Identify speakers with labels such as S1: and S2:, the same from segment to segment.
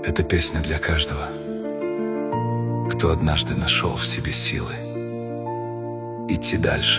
S1: Эта песня для каждого, кто однажды нашел в себе силы идти дальше.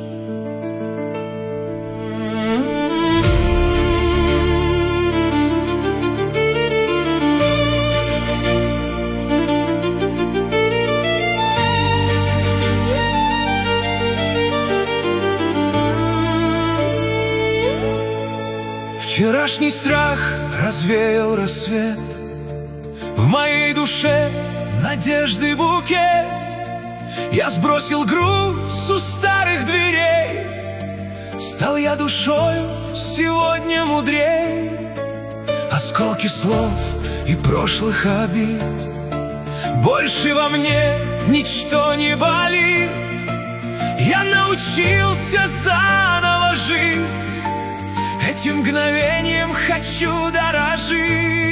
S2: Вчерашний страх развеял рассвет, в моей душе надежды букет. Я сбросил груз у старых дверей, стал я душою сегодня мудрей. Осколки слов и прошлых обид, больше во мне ничто не болит. Я научился заново жить, этим мгновением хочу дорожить.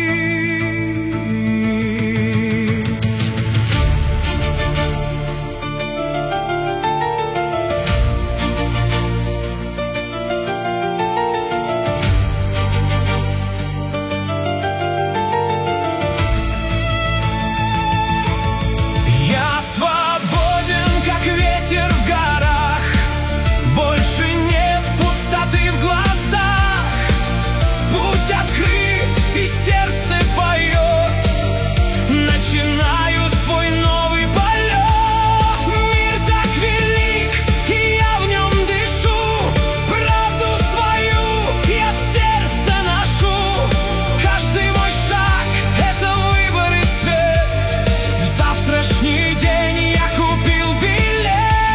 S2: Я свободен, как ветер в горах, больше нет пустоты в глазах. Путь открыт и сердце поет, начинаю свой новый полет. Мир так велик, и я в нем дышу, правду свою я в сердце ношу. Каждый мой шаг — это выбор и свет, в завтрашний день я купил билет.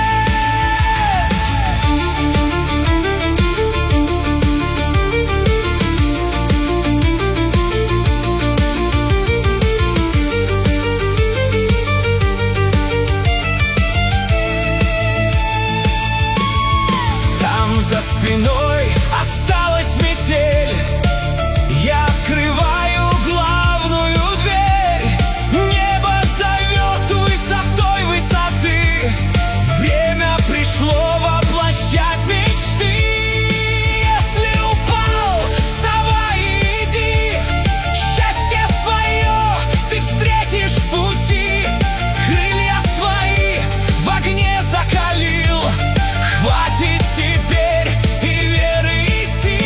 S2: Там за спиной осталась метель, я открываю главную дверь. Небо зовет высотой высоты, время пришло воплощать мечты. Если упал, вставай и иди, счастье свое ты встретишь в пути. Крылья свои в огне закалил, хватит теперь и веры, и сил.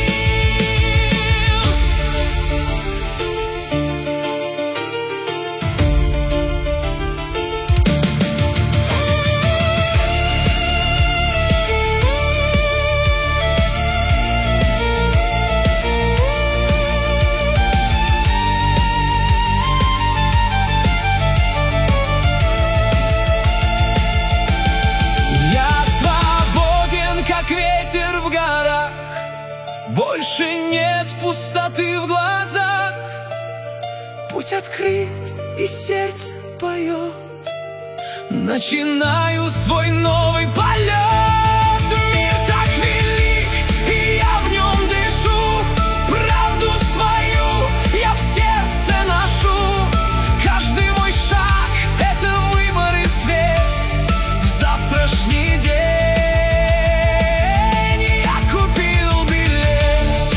S2: Я свободен, как ветер в горах, больше нет пустоты в глазах. Путь открыт и сердце поет, начинаю свой новый полет. Мир так велик, и я в нем дышу, правду свою я в сердце ношу. Каждый мой шаг — это выбор и свет, в завтрашний день я купил билет.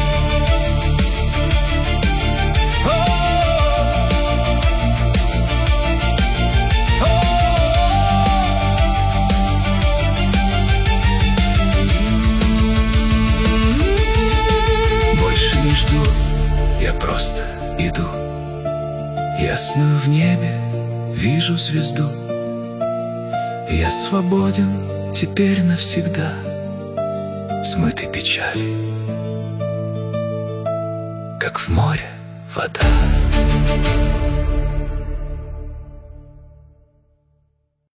S1: Больше не жду, я просто иду. Ясную в небе вижу звезду. Я свободен теперь навсегда, смытый печали, как в море вода.